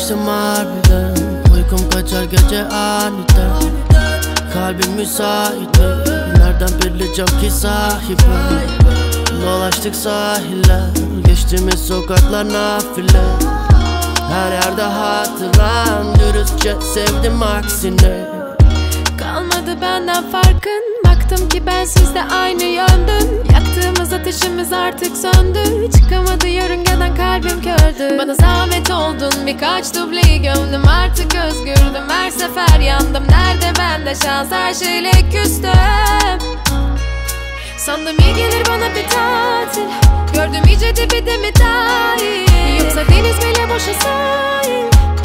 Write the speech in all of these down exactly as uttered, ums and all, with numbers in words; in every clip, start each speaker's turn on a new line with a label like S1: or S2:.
S1: Savaştım harbiden, uykum kaçar gece aniden. Kalbim müsait mi? Nereden bileceğim ki sahibi? Dolaştık sahiller, geçtiğimiz sokaklar nafile. Her yerde hatıran, dürüstçe sevdim aksine.
S2: Kalmadı benden farkın, baktım ki ben sizde aynı yöndüm. Yaktığımız ateşimiz artık söndü, çıkamadı yörüngeden kalbim kördü. Bana zahmet oldun, birkaç dubleyi gömdüm, artık özgürdüm. Her sefer yandım, nerede bende şans, her şeyle küstüm. Sandım iyi gelir bana bir tatil, gördüm iyice dibide mi dahil. Yoksa deniz bile boşa sahil,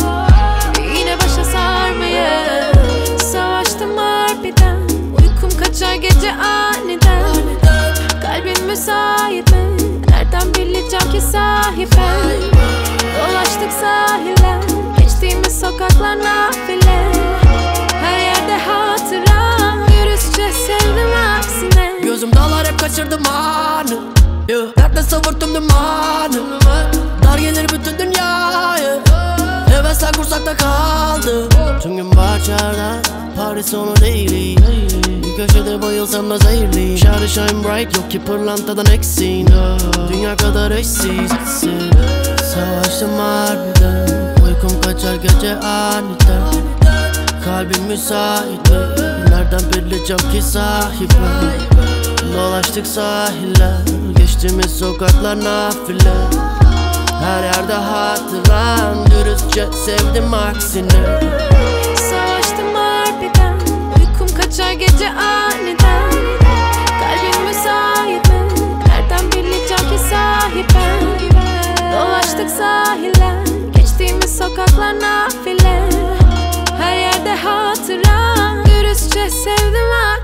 S2: yine başa sarmayın. Savaştım harbiden, uykum kaçar gece aniden. Kalbin müsait mi? Nereden bileceğim ki sahiben? Dolaştık sahiller, geçtiğimiz sokaklar nafile. Her yerde hatıram, dürüstçe sevdim aksine.
S1: Gözüm dağlar hep kaçırdım anı, yeah. Nerede savurttum dumanı, dar gelir bütün dünyayı. Hevesler kursakta kaldı, tüm gün bahçede Paris sonu değil. Bir köşede bayılsam da zehirliyim. Shine shine bright, yok ki pırlantadan eksin. Dünya kadar eşsizsin. Savaştım harbiden, uykum kaçar gece aniden. Kalbim müsait mi? Nereden bileceğim ki sahibi? Dolaştık sahiller, geçtiğimiz sokaklar nafile. Her yerde hatıran, dürüstçe sevdim aksine.
S2: Savaştım harbiden, uykum kaçar gece aniden. Kalbin müsait mi? Nereden bileceğim ki sahiben? Dolaştık sahiller, geçtiğimiz sokaklar nafile. Her yerde hatıran, dürüstçe sevdim aksine.